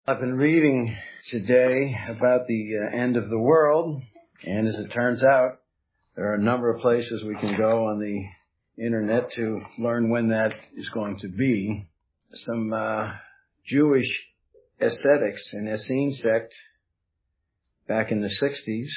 I've been reading today about the end of the world, and as it turns out, there are a number of places we can go on the internet to learn when that is going to be. Some Jewish ascetics, an Essene sect, back in the 60s,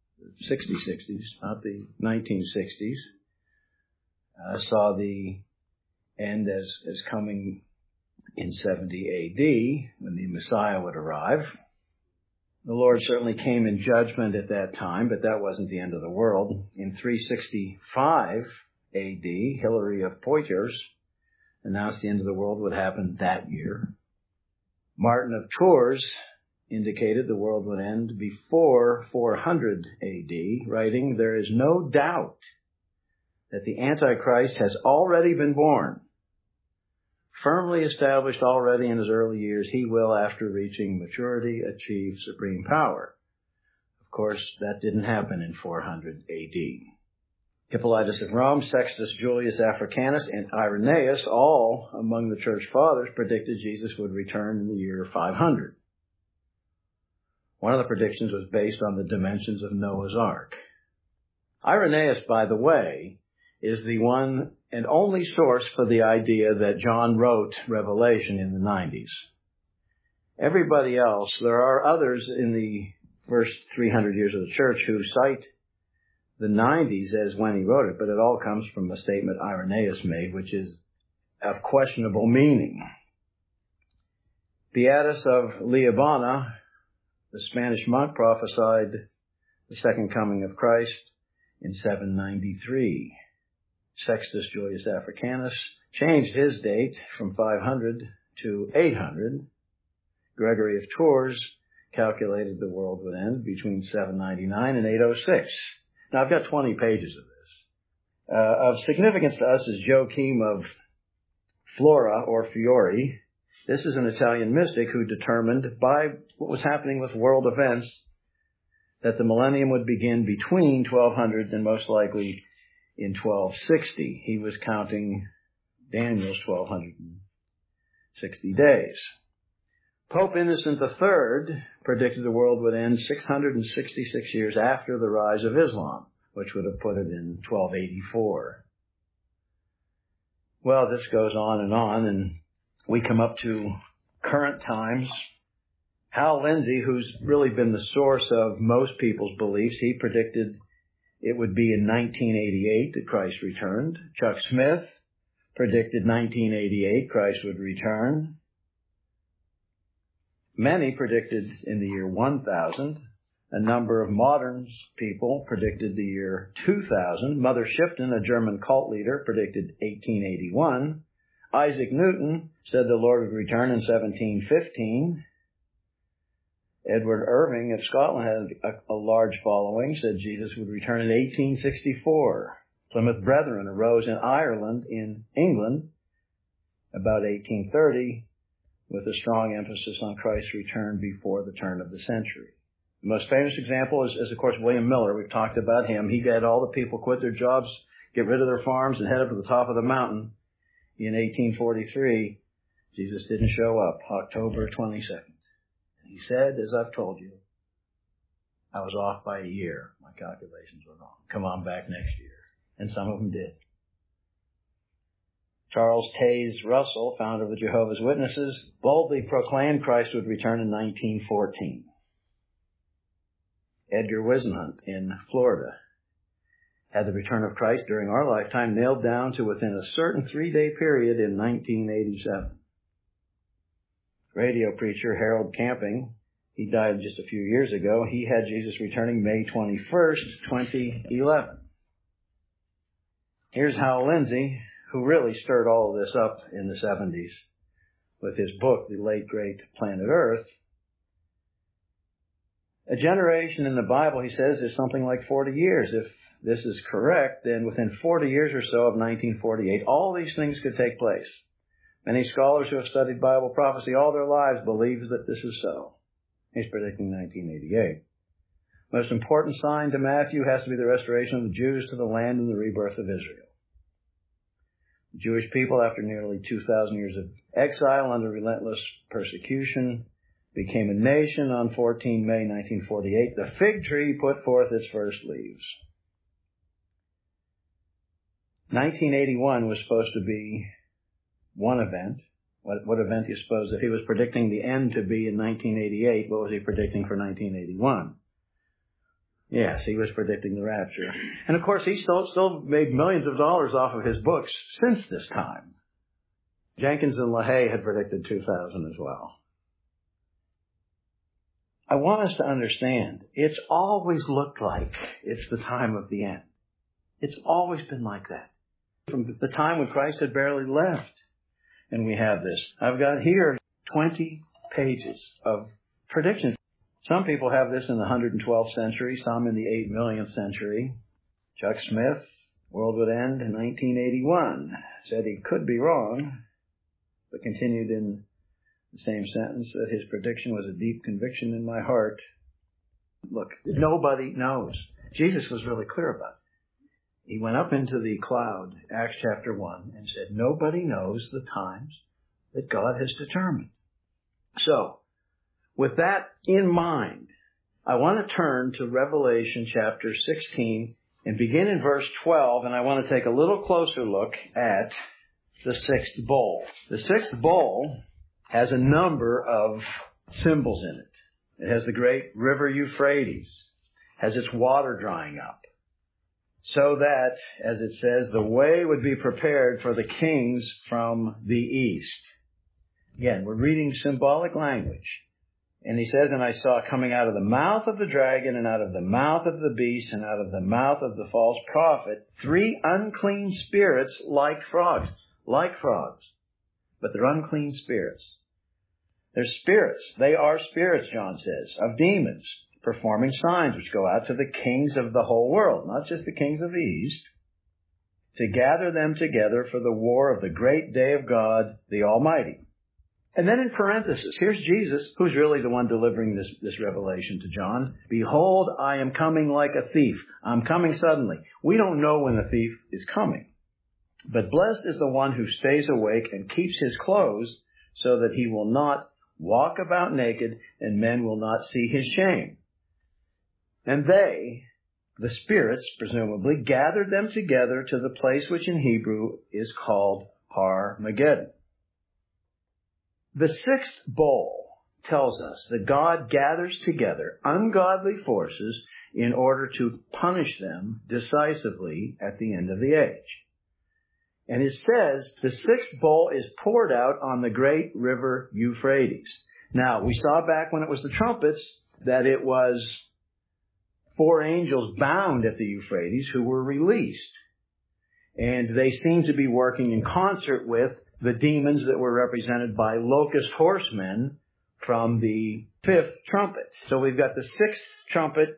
not the 1960s, saw the end as coming in 70 A.D., when the Messiah would arrive. The Lord certainly came in judgment at that time, but that wasn't the end of the world. In 365 A.D., Hilary of Poitiers announced the end of the world would happen that year. Martin of Tours indicated the world would end before 400 A.D., writing, "There is no doubt that the Antichrist has already been born. Firmly established already in his early years, he will, after reaching maturity, achieve supreme power." Of course, that didn't happen in 400 A.D. Hippolytus of Rome, Sextus Julius Africanus, and Irenaeus, all among the church fathers, predicted Jesus would return in the year 500. One of the predictions was based on the dimensions of Noah's Ark. Irenaeus, by the way, is the one and only source for the idea that John wrote Revelation in the 90s. Everybody else, there are others in the first 300 years of the church who cite the 90s as when he wrote it, but it all comes from a statement Irenaeus made, which is of questionable meaning. Beatus of Liébana, the Spanish monk, prophesied the second coming of Christ in 793. Sextus Julius Africanus changed his date from 500 to 800. Gregory of Tours calculated the world would end between 799 and 806. Now, I've got 20 pages of this. Of significance to us is Joachim of Flora or Fiore. This is an Italian mystic who determined by what was happening with world events that the millennium would begin between 1200 and most likely in 1260. He was counting Daniel's 1260 days. Pope Innocent III predicted the world would end 666 years after the rise of Islam, which would have put it in 1284. Well, this goes on, and we come up to current times. Hal Lindsey, who's really been the source of most people's beliefs, he predicted it would be in 1988 that Christ returned. Chuck Smith predicted 1988 Christ would return. Many predicted in the year 1000. A number of modern people predicted the year 2000. Mother Shipton, a German cult leader, predicted 1881. Isaac Newton said the Lord would return in 1715. Edward Irving of Scotland had a large following, said Jesus would return in 1864. Plymouth Brethren arose in Ireland, in England, about 1830, with a strong emphasis on Christ's return before the turn of the century. The most famous example is, of course, William Miller. We've talked about him. He had all the people quit their jobs, get rid of their farms, and head up to the top of the mountain in 1843. Jesus didn't show up, October 22nd. He said, as I've told you, I was off by a year. My calculations were wrong. Come on back next year. And some of them did. Charles Taze Russell, founder of the Jehovah's Witnesses, boldly proclaimed Christ would return in 1914. Edgar Whisenhunt in Florida had the return of Christ during our lifetime nailed down to within a certain 3-day period in 1987. Radio preacher Harold Camping, he died just a few years ago. He had Jesus returning May 21st, 2011. Here's Hal Lindsey, who really stirred all of this up in the 70s with his book, The Late Great Planet Earth. A generation in the Bible, he says, is something like 40 years. If this is correct, then within 40 years or so of 1948, all these things could take place. Many scholars who have studied Bible prophecy all their lives believe that this is so. He's predicting 1988. Most important sign to Matthew has to be the restoration of the Jews to the land and the rebirth of Israel. The Jewish people, after nearly 2,000 years of exile under relentless persecution, became a nation on 14 May 1948. The fig tree put forth its first leaves. 1981 was supposed to be one event. What event do you suppose? If he was predicting the end to be in 1988, what was he predicting for 1981? Yes, he was predicting the rapture. And of course, he still made millions of dollars off of his books since this time. Jenkins and LaHaye had predicted 2000 as well. I want us to understand, it's always looked like it's the time of the end. It's always been like that. From the time when Christ had barely left. And we have this. I've got here 20 pages of predictions. Some people have this in the 112th century, some in the 8 millionth century. Chuck Smith, world would end in 1981. Said he could be wrong, but continued in the same sentence that his prediction was a deep conviction in my heart. Look, nobody knows. Jesus was really clear about it. He went up into the cloud, Acts chapter 1, and said, nobody knows the times that God has determined. So, with that in mind, I want to turn to Revelation chapter 16 and begin in verse 12, and I want to take a little closer look at the sixth bowl. The sixth bowl has a number of symbols in it. It has the great river Euphrates, has its water drying up, so that, as it says, the way would be prepared for the kings from the east. Again, we're reading symbolic language. And he says, and I saw coming out of the mouth of the dragon and out of the mouth of the beast and out of the mouth of the false prophet, 3 unclean spirits like frogs. Like frogs. But they're unclean spirits. They're spirits. They are spirits, John says, of demons, performing signs which go out to the kings of the whole world, not just the kings of the east, to gather them together for the war of the great day of God, the Almighty. And then in parenthesis, here's Jesus, who's really the one delivering this revelation to John. Behold, I am coming like a thief. I'm coming suddenly. We don't know when the thief is coming. But blessed is the one who stays awake and keeps his clothes so that he will not walk about naked and men will not see his shame. And they, the spirits, presumably, gathered them together to the place which in Hebrew is called Har-Mageddon. The sixth bowl tells us that God gathers together ungodly forces in order to punish them decisively at the end of the age. And it says the sixth bowl is poured out on the great river Euphrates. Now, we saw back when it was the trumpets that it was 4 angels bound at the Euphrates who were released. And they seem to be working in concert with the demons that were represented by locust horsemen from the 5th trumpet. So we've got the 6th trumpet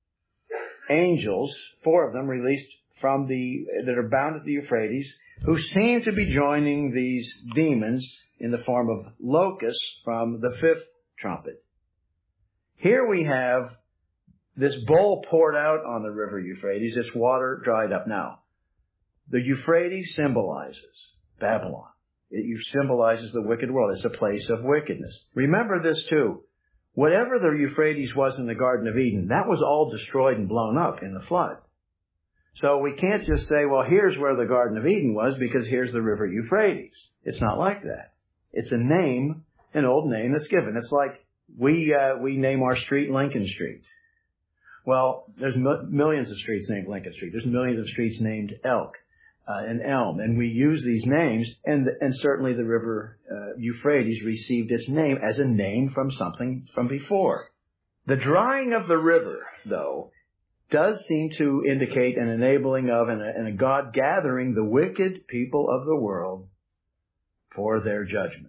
angels, 4 of them released that are bound at the Euphrates, who seem to be joining these demons in the form of locusts from the 5th trumpet. Here we have this bowl poured out on the river Euphrates, its water dried up. Now, the Euphrates symbolizes Babylon. It symbolizes the wicked world. It's a place of wickedness. Remember this too. Whatever the Euphrates was in the Garden of Eden, that was all destroyed and blown up in the flood. So we can't just say, well, here's where the Garden of Eden was because here's the river Euphrates. It's not like that. It's a name, an old name that's given. It's like we name our street Lincoln Street. Well, there's millions of streets named Lincoln Street. There's millions of streets named Elk and Elm. And we use these names, and certainly the river Euphrates received its name as a name from something from before. The drying of the river, though, does seem to indicate an enabling of and a God gathering the wicked people of the world for their judgment.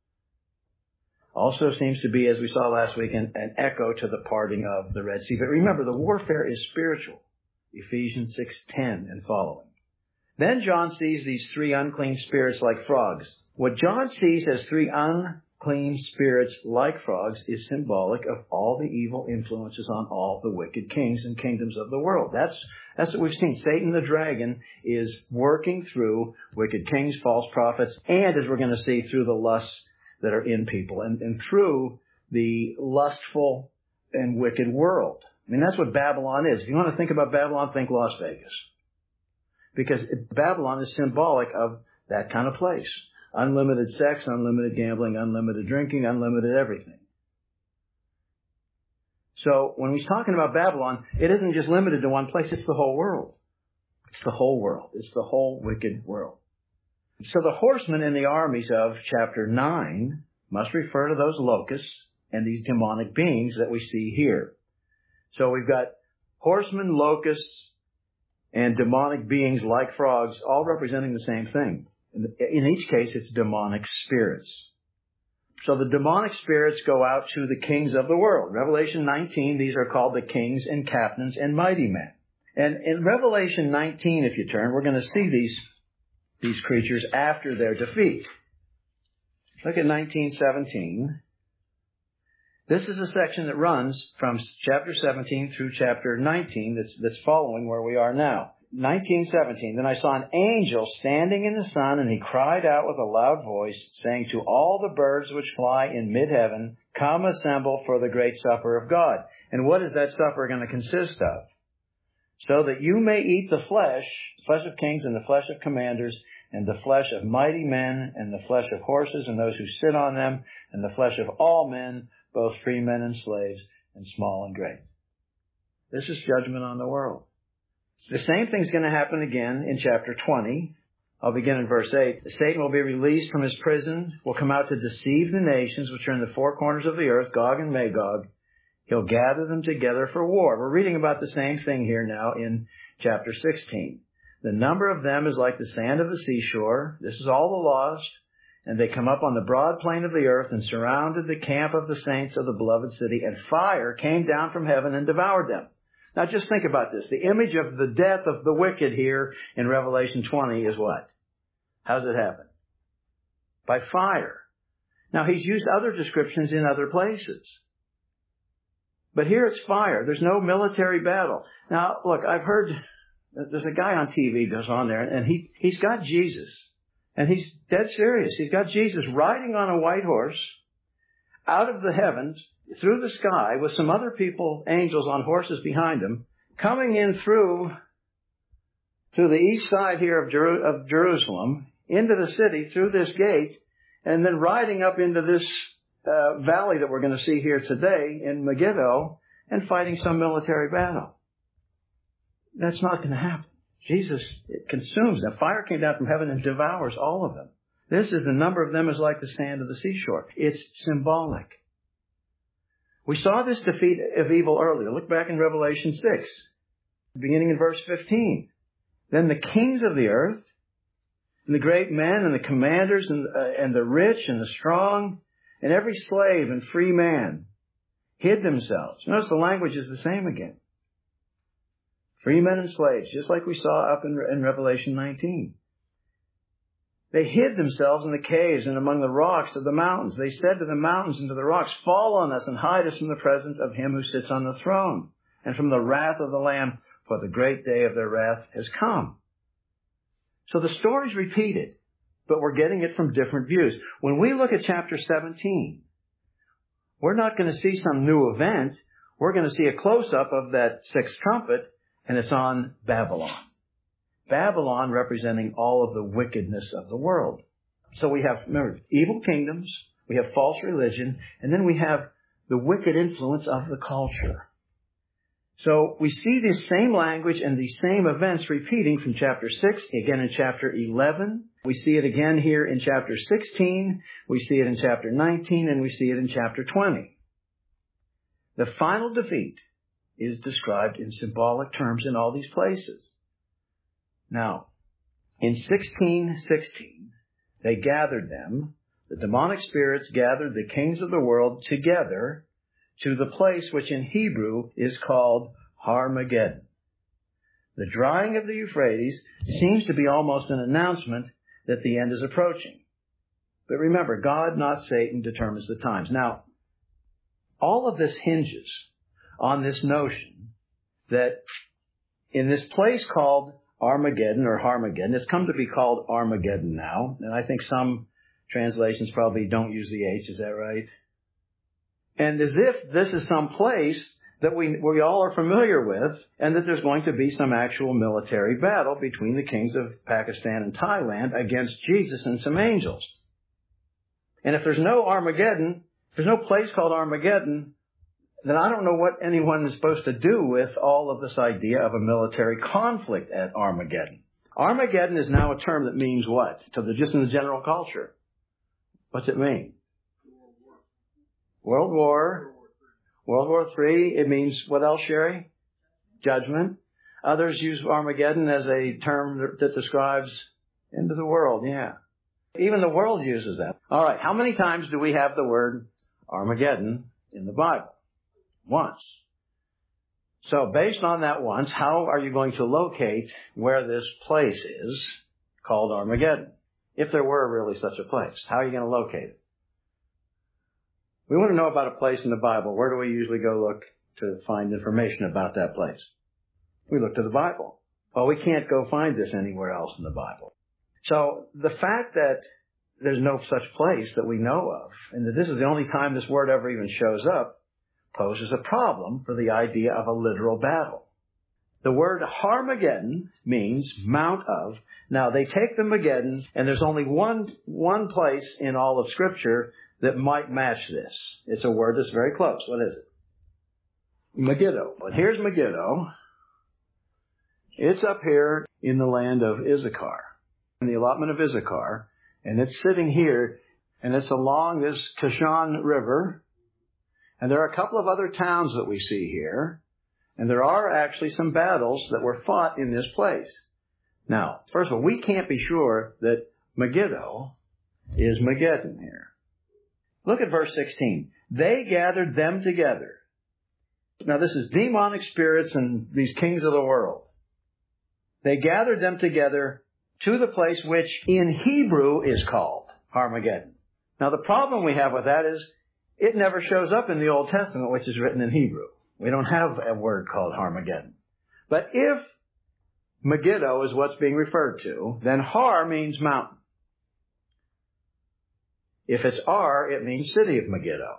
Also seems to be, as we saw last week, an echo to the parting of the Red Sea. But remember, the warfare is spiritual. Ephesians 6:10 and following. Then John sees these 3 unclean spirits like frogs. What John sees as 3 unclean spirits like frogs is symbolic of all the evil influences on all the wicked kings and kingdoms of the world. That's what we've seen. Satan the dragon is working through wicked kings, false prophets, and as we're going to see, through the lusts that are in people and through the lustful and wicked world. I mean, that's what Babylon is. If you want to think about Babylon, think Las Vegas. Because Babylon is symbolic of that kind of place. Unlimited sex, unlimited gambling, unlimited drinking, unlimited everything. So when he's talking about Babylon, it isn't just limited to one place, it's the whole world. It's the whole world. It's the whole wicked world. So the horsemen in the armies of chapter 9 must refer to those locusts and these demonic beings that we see here. So we've got horsemen, locusts, and demonic beings like frogs, all representing the same thing. In each case, it's demonic spirits. So the demonic spirits go out to the kings of the world. Revelation 19, these are called the kings and captains and mighty men. And in Revelation 19, if you turn, we're going to see these creatures after their defeat. Look at 19:17. This is a section that runs from chapter 17 through chapter 19 that's following where we are now. 19:17. Then I saw an angel standing in the sun, and he cried out with a loud voice, saying to all the birds which fly in mid-heaven, come assemble for the great supper of God. And what is that supper going to consist of? So that you may eat the flesh of kings and the flesh of commanders, and the flesh of mighty men, and the flesh of horses and those who sit on them, and the flesh of all men, both free men and slaves, and small and great. This is judgment on the world. The same thing's going to happen again in chapter 20. I'll begin in verse 8. Satan will be released from his prison, will come out to deceive the nations which are in the four corners of the earth, Gog and Magog. He'll gather them together for war. We're reading about the same thing here now in chapter 16. The number of them is like the sand of the seashore. This is all the lost. And they come up on the broad plain of the earth and surrounded the camp of the saints of the beloved city. And fire came down from heaven and devoured them. Now just think about this. The image of the death of the wicked here in Revelation 20 is what? How does it happen? By fire. Now he's used other descriptions in other places. But here it's fire. There's no military battle. Now, look, I've heard, there's a guy on TV goes on there, and he's got Jesus. And he's dead serious. He's got Jesus riding on a white horse out of the heavens, through the sky, with some other people, angels on horses behind him, coming in through to the east side here of Jerusalem, into the city, through this gate, and then riding up into this valley that we're going to see here today in Megiddo, and fighting some military battle. That's not going to happen. Jesus consumes them. Fire came down from heaven and devours all of them. This is the number of them is like the sand of the seashore. It's symbolic. We saw this defeat of evil earlier. Look back in Revelation 6, beginning in verse 15. Then the kings of the earth, and the great men, and the commanders, and the rich, and the strong, and every slave and free man hid themselves. Notice the language is the same again. Free men and slaves, just like we saw up in Revelation 19. They hid themselves in the caves and among the rocks of the mountains. They said to the mountains and to the rocks, fall on us and hide us from the presence of him who sits on the throne and from the wrath of the Lamb, for the great day of their wrath has come. So the story's repeated, but we're getting it from different views. When we look at chapter 17, we're not going to see some new event. We're going to see a close-up of that sixth trumpet, and it's on Babylon. Babylon representing all of the wickedness of the world. So we have, remember, evil kingdoms, we have false religion, and then we have the wicked influence of the culture. So we see this same language and these same events repeating from chapter 6, again in chapter 11. We see it again here in chapter 16. We see it in chapter 19, and we see it in chapter 20. The final defeat is described in symbolic terms in all these places. Now, in 16:16, they gathered them, the demonic spirits gathered the kings of the world together to the place which in Hebrew is called Armageddon. The drying of the Euphrates seems to be almost an announcement that the end is approaching. But remember, God, not Satan, determines the times. Now, all of this hinges on this notion that in this place called Armageddon or Harmageddon, it's come to be called Armageddon now, and I think some translations probably don't use the H, is that right? And as if this is some place that we all are familiar with, and that there's going to be some actual military battle between the kings of Pakistan and Thailand against Jesus and some angels. And if there's no Armageddon, if there's no place called Armageddon, then I don't know what anyone is supposed to do with all of this idea of a military conflict at Armageddon. Armageddon is now a term that means what? Just in the general culture. What's it mean? World War. World War III. It means what else, Sherry? Judgment. Others use Armageddon as a term that describes end of the world. Yeah. Even the world uses that. All right. How many times do we have the word Armageddon in the Bible? Once. So based on that once, how are you going to locate where this place is called Armageddon? If there were really such a place, how are you going to locate it? We want to know about a place in the Bible. Where do we usually go look to find information about that place? We look to the Bible. Well, we can't go find this anywhere else in the Bible. So the fact that there's no such place that we know of, and that this is the only time this word ever even shows up, poses a problem for the idea of a literal battle. The word Harmageddon means Mount of. Now, they take the Mageddon, and there's only one place in all of Scripture that might match this. It's a word that's very close. What is it? Megiddo. But here's Megiddo. It's up here in the land of Issachar, in the allotment of Issachar, and it's sitting here, and it's along this Kishon River, and there are a couple of other towns that we see here, and there are actually some battles that were fought in this place. Now, first of all, we can't be sure that Megiddo is Mageddon here. Look at verse 16. They gathered them together. Now, this is demonic spirits and these kings of the world. They gathered them together to the place which in Hebrew is called Armageddon. Now, the problem we have with that is it never shows up in the Old Testament, which is written in Hebrew. We don't have a word called Armageddon. But if Megiddo is what's being referred to, then Har means mountain. If it's Ar, it means city of Megiddo.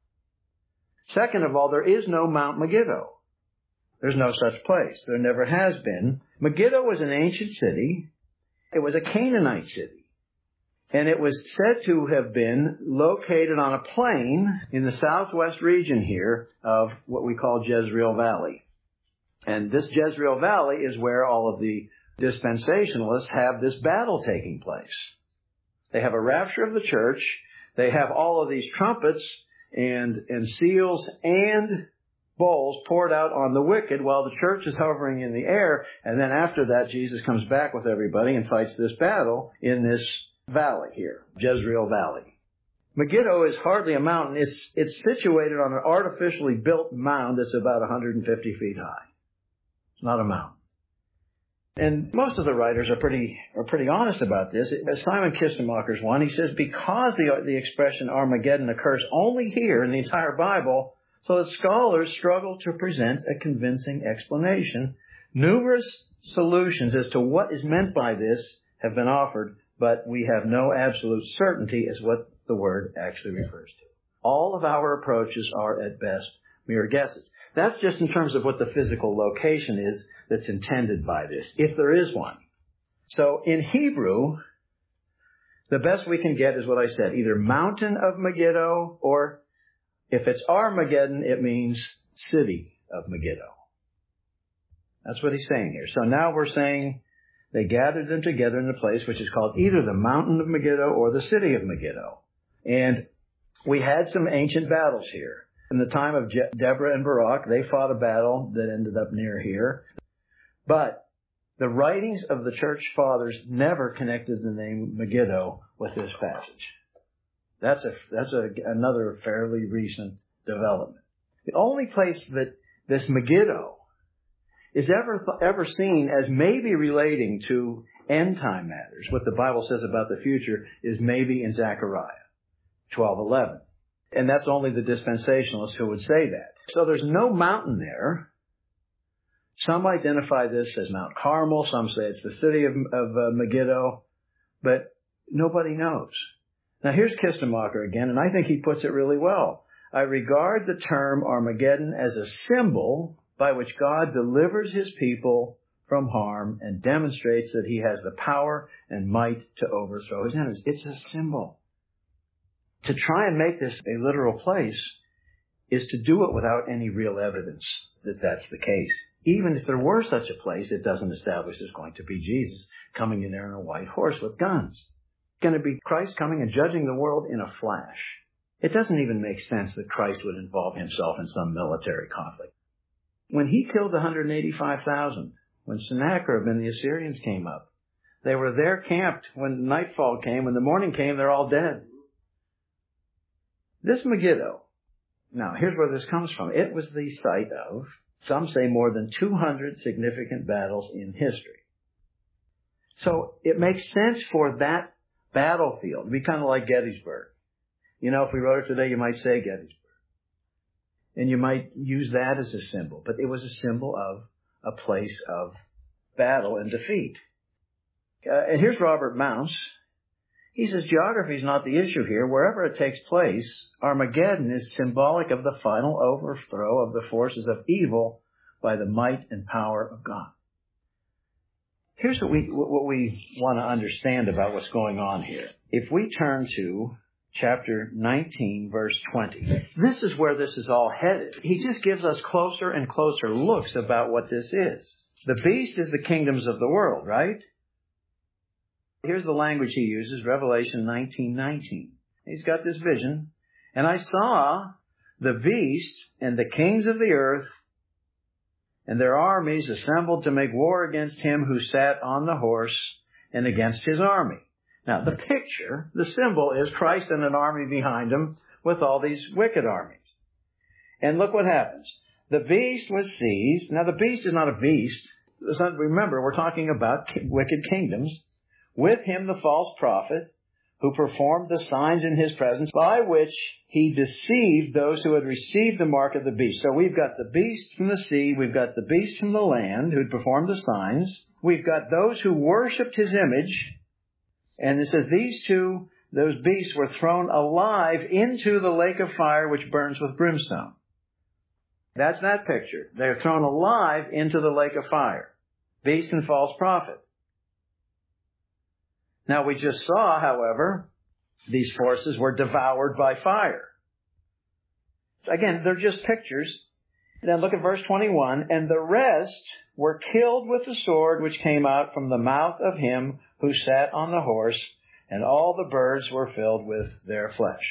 Second of all, there is no Mount Megiddo. There's no such place. There never has been. Megiddo was an ancient city. It was a Canaanite city. And it was said to have been located on a plain in the southwest region here of what we call Jezreel Valley. And this Jezreel Valley is where all of the dispensationalists have this battle taking place. They have a rapture of the church. They have all of these trumpets and seals and bowls poured out on the wicked while the church is hovering in the air. And then after that, Jesus comes back with everybody and fights this battle in this valley here, Jezreel Valley. Megiddo is hardly a mountain. It's situated on an artificially built mound that's about 150 feet high. It's not a mountain. And most of the writers are pretty honest about this. Simon Kistemacher's one. He says, because the expression Armageddon occurs only here in the entire Bible, so that scholars struggle to present a convincing explanation. Numerous solutions as to what is meant by this have been offered, but we have no absolute certainty as what the word actually refers to. All of our approaches are at best mere guesses. That's just in terms of what the physical location is that's intended by this, if there is one. So in Hebrew, the best we can get is what I said, either mountain of Megiddo, or if it's Armageddon, it means city of Megiddo. That's what he's saying here. So now we're saying they gathered them together in a place which is called either the mountain of Megiddo or the city of Megiddo. And we had some ancient battles here. In the time of Deborah and Barak, they fought a battle that ended up near here. But the writings of the church fathers never connected the name Megiddo with this passage. That's another fairly recent development. The only place that this Megiddo is ever seen as maybe relating to end time matters, what the Bible says about the future, is maybe in Zechariah 12:11. And that's only the dispensationalists who would say that. So there's no mountain there. Some identify this as Mount Carmel. Some say it's the city of Megiddo. But nobody knows. Now here's Kistemacher again, and I think he puts it really well. I regard the term Armageddon as a symbol by which God delivers his people from harm and demonstrates that he has the power and might to overthrow his enemies. It's a symbol. To try and make this a literal place is to do it without any real evidence that that's the case. Even if there were such a place, it doesn't establish there's going to be Jesus coming in there on a white horse with guns. It's going to be Christ coming and judging the world in a flash. It doesn't even make sense that Christ would involve himself in some military conflict. When he killed 185,000, when Sennacherib and the Assyrians came up, they were there camped when nightfall came. When the morning came, they're all dead. This Megiddo, now here's where this comes from. It was the site of, some say, more than 200 significant battles in history. So it makes sense for that battlefield to be kind of like Gettysburg. You know, if we wrote it today, you might say Gettysburg. And you might use that as a symbol. But it was a symbol of a place of battle and defeat. And here's Robert Mounce. He says, geography is not the issue here. Wherever it takes place, Armageddon is symbolic of the final overthrow of the forces of evil by the might and power of God. Here's what we want to understand about what's going on here. If we turn to chapter 19, verse 20, this is where this is all headed. He just gives us closer and closer looks about what this is. The beast is the kingdoms of the world, right? Here's the language he uses, Revelation 19:19. He's got this vision. And I saw the beast and the kings of the earth and their armies assembled to make war against him who sat on the horse and against his army. Now, the picture, the symbol is Christ and an army behind him with all these wicked armies. And look what happens. The beast was seized. Now, the beast is not a beast. Remember, we're talking about wicked kingdoms. With him the false prophet, who performed the signs in his presence, by which he deceived those who had received the mark of the beast. So we've got the beast from the sea, we've got the beast from the land, who had performed the signs. We've got those who worshipped his image. And it says those beasts were thrown alive into the lake of fire, which burns with brimstone. That's that picture. They're thrown alive into the lake of fire. Beast and false prophet. Now, we just saw, however, these forces were devoured by fire. So again, they're just pictures. Then look at verse 21. And the rest were killed with the sword which came out from the mouth of him who sat on the horse, and all the birds were filled with their flesh.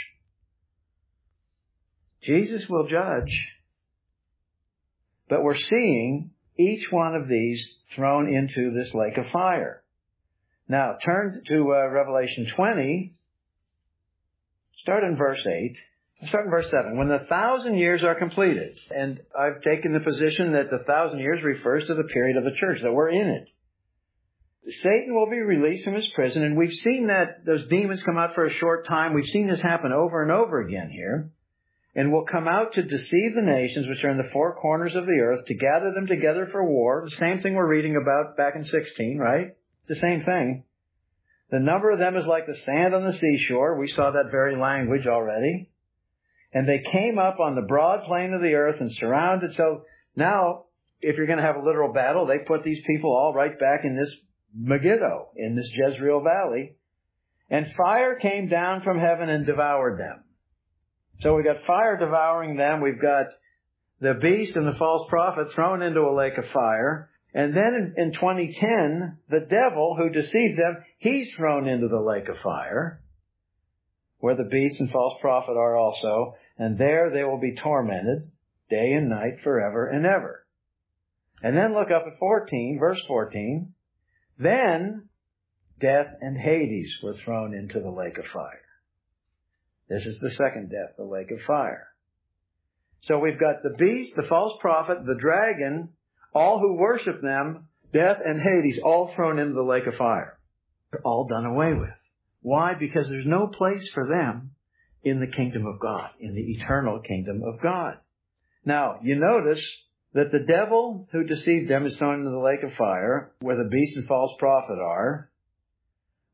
Jesus will judge, but we're seeing each one of these thrown into this lake of fire. Now, turn to Revelation 20. Start in verse 8. Start in verse 7. When the 1,000 years are completed, and I've taken the position that the 1,000 years refers to the period of the church, that we're in it. Satan will be released from his prison, and we've seen that those demons come out for a short time. We've seen this happen over and over again here. And will come out to deceive the nations which are in the four corners of the earth, to gather them together for war. The same thing we're reading about back in 16, right? The same thing. The number of them is like the sand on the seashore. We saw that very language already. And they came up on the broad plain of the earth and surrounded. So now, if you're going to have a literal battle, they put these people all right back in this Megiddo, in this Jezreel Valley. And fire came down from heaven and devoured them. So we've got fire devouring them. We've got the beast and the false prophet thrown into a lake of fire. And then in 2010, the devil who deceived them, he's thrown into the lake of fire, where the beast and false prophet are also. And there they will be tormented day and night forever and ever. And then look up at 14, verse 14. Then death and Hades were thrown into the lake of fire. This is the second death, the lake of fire. So we've got the beast, the false prophet, the dragon, all who worship them, death and Hades, all thrown into the lake of fire. They're all done away with. Why? Because there's no place for them in the kingdom of God, in the eternal kingdom of God. Now, you notice that the devil who deceived them is thrown into the lake of fire, where the beast and false prophet are.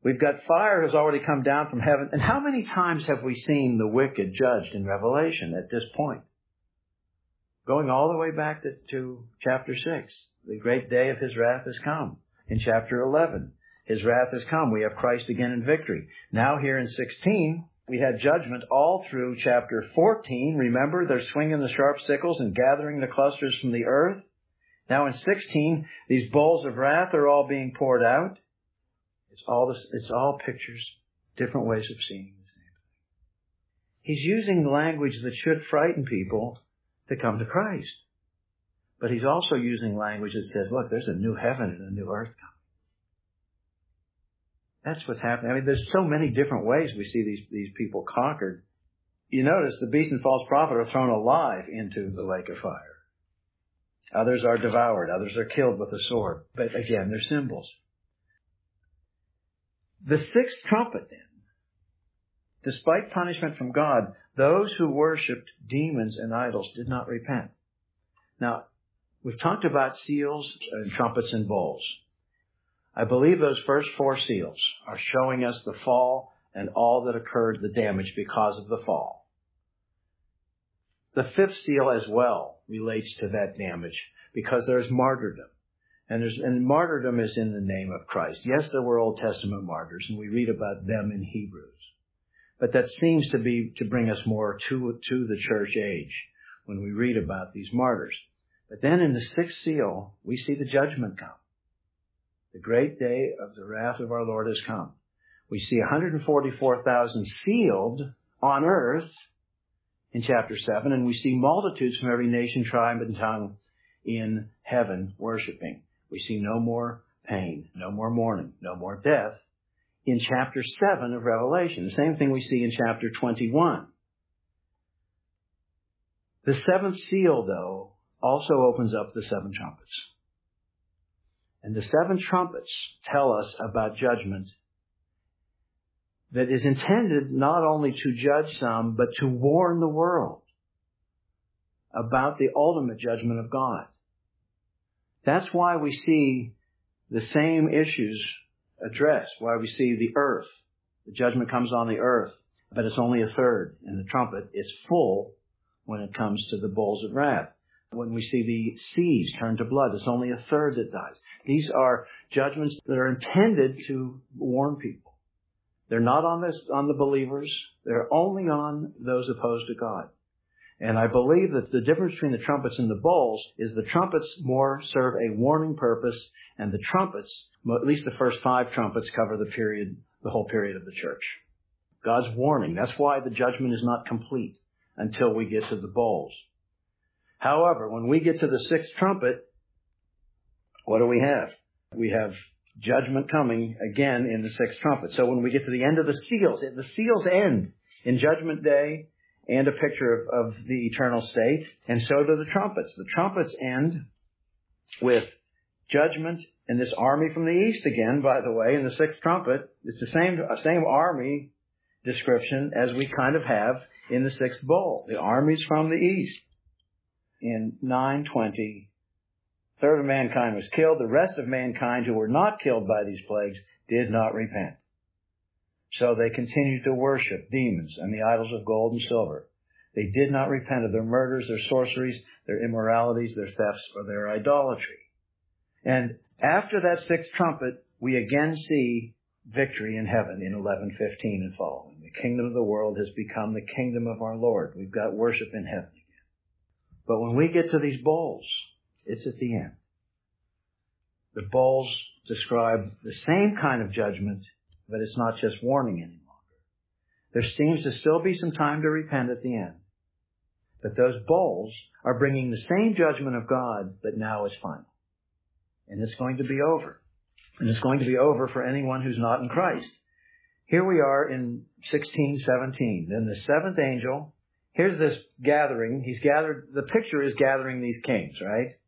We've got fire has already come down from heaven. And how many times have we seen the wicked judged in Revelation at this point? Going all the way back to chapter 6. The great day of his wrath has come. In chapter 11, his wrath has come. We have Christ again in victory. Now here in 16, we had judgment all through chapter 14. Remember, they're swinging the sharp sickles and gathering the clusters from the earth. Now in 16, these bowls of wrath are all being poured out. It's all pictures, different ways of seeing the same thing. He's using language that should frighten people to come to Christ. But he's also using language that says, look, there's a new heaven and a new earth coming. That's what's happening. I mean, there's so many different ways we see these people conquered. You notice the beast and false prophet are thrown alive into the lake of fire. Others are devoured. Others are killed with a sword. But again, they're symbols. The sixth trumpet, then, despite punishment from God, those who worshipped demons and idols did not repent. Now, we've talked about seals and trumpets and bowls. I believe those first four seals are showing us the fall and all that occurred, the damage because of the fall. The fifth seal as well relates to that damage because there's martyrdom. And martyrdom is in the name of Christ. Yes, there were Old Testament martyrs, and we read about them in Hebrews. But that seems to bring us more to the church age when we read about these martyrs. But then in the sixth seal, we see the judgment come. The great day of the wrath of our Lord has come. We see 144,000 sealed on earth in chapter 7, and we see multitudes from every nation, tribe, and tongue in heaven worshiping. We see no more pain, no more mourning, no more death in chapter 7 of Revelation. The same thing we see in chapter 21. The seventh seal, though, also opens up the seven trumpets. And the seven trumpets tell us about judgment that is intended not only to judge some, but to warn the world about the ultimate judgment of God. That's why we see the same issues addressed, why we see the earth. The judgment comes on the earth, but it's only a third. And the trumpet is full when it comes to the bowls of wrath. When we see the seas turn to blood, it's only a third that dies. These are judgments that are intended to warn people. They're not on the believers. They're only on those opposed to God. And I believe that the difference between the trumpets and the bowls is the trumpets more serve a warning purpose, and the trumpets, at least the first 5 trumpets, cover the whole period of the church. God's warning. That's why the judgment is not complete until we get to the bowls. However, when we get to the sixth trumpet, what do we have? We have judgment coming again in the sixth trumpet. So when we get to the end of the seals end in Judgment Day and a picture of the eternal state, and so do the trumpets. The trumpets end with judgment and this army from the east again, by the way, in the sixth trumpet. It's the same army description as we kind of have in the sixth bowl. The armies from the east. In 9:20, a third of mankind was killed. The rest of mankind who were not killed by these plagues did not repent. So they continued to worship demons and the idols of gold and silver. They did not repent of their murders, their sorceries, their immoralities, their thefts, or their idolatry. And after that sixth trumpet, we again see victory in heaven in 11:15 and following. The kingdom of the world has become the kingdom of our Lord. We've got worship in heaven again. But when we get to these bowls, it's at the end. The bowls describe the same kind of judgment, but it's not just warning any longer. There seems to still be some time to repent at the end. But those bowls are bringing the same judgment of God, but now it's final. And it's going to be over. And it's going to be over for anyone who's not in Christ. Here we are in 16:17. Then the seventh angel, here's this gathering. The picture is gathering these kings, right?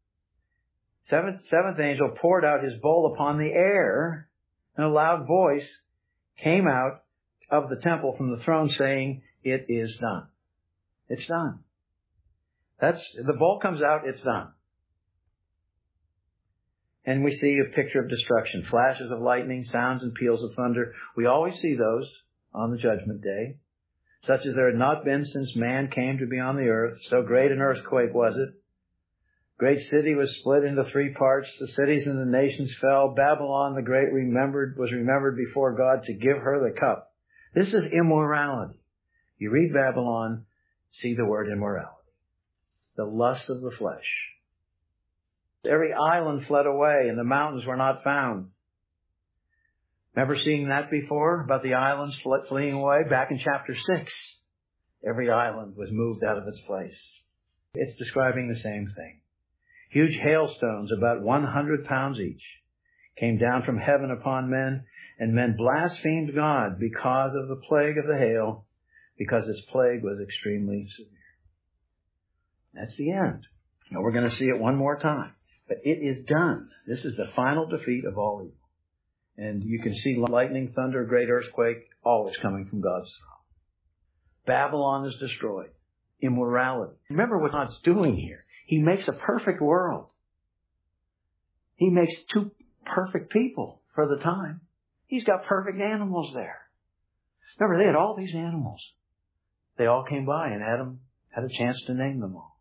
Seventh angel poured out his bowl upon the air, and a loud voice came out of the temple from the throne saying, "It is done." It's done. The bowl comes out, it's done. And we see a picture of destruction, flashes of lightning, sounds and peals of thunder. We always see those on the judgment day, such as there had not been since man came to be on the earth. So great an earthquake was it. Great city was split into 3 parts. The cities and the nations fell. Babylon the Great was remembered before God to give her the cup. This is immorality. You read Babylon, see the word immorality. The lust of the flesh. Every island fled away and the mountains were not found. Remember seeing that before about the islands fleeing away? Back in chapter 6, every island was moved out of its place. It's describing the same thing. Huge hailstones, about 100 pounds each, came down from heaven upon men, and men blasphemed God because of the plague of the hail, because its plague was extremely severe. That's the end. Now we're going to see it one more time. But it is done. This is the final defeat of all evil. And you can see lightning, thunder, great earthquake, always coming from God's throne. Babylon is destroyed. Immorality. Remember what God's doing here. He makes a perfect world. He makes 2 perfect people for the time. He's got perfect animals there. Remember, they had all these animals. They all came by and Adam had a chance to name them all.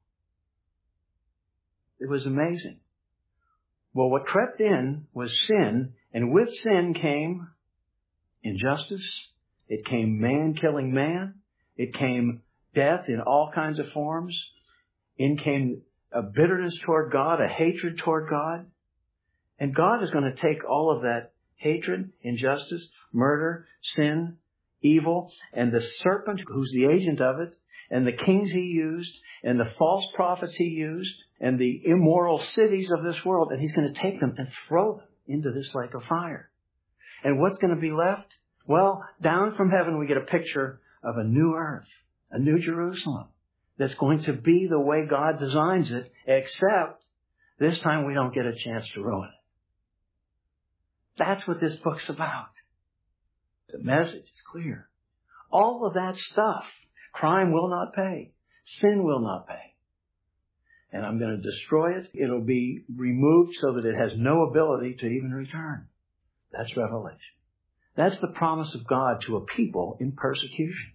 It was amazing. Well, what crept in was sin, and with sin came injustice. It came man killing man. It came death in all kinds of forms. In came a bitterness toward God, a hatred toward God. And God is going to take all of that hatred, injustice, murder, sin, evil, and the serpent who's the agent of it, and the kings he used, and the false prophets he used, and the immoral cities of this world, and he's going to take them and throw them into this lake of fire. And what's going to be left? Well, down from heaven we get a picture of a new earth, a new Jerusalem, that's going to be the way God designs it, except this time we don't get a chance to ruin it. That's what this book's about. The message is clear. All of that stuff, crime will not pay. Sin will not pay. And I'm going to destroy it. It'll be removed so that it has no ability to even return. That's Revelation. That's the promise of God to a people in persecution.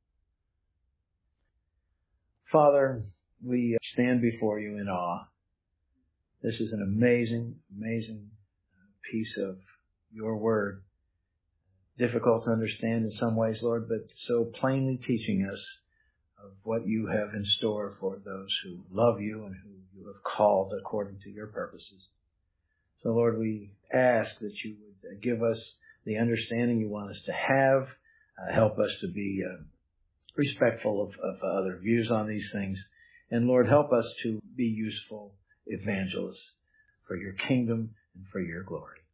Father, we stand before you in awe. This is an amazing, amazing piece of your word. Difficult to understand in some ways, Lord, but so plainly teaching us of what you have in store for those who love you and who you have called according to your purposes. So, Lord, we ask that you would give us the understanding you want us to have, help us to be respectful of other views on these things, and, Lord, help us to be useful evangelists for your kingdom and for your glory.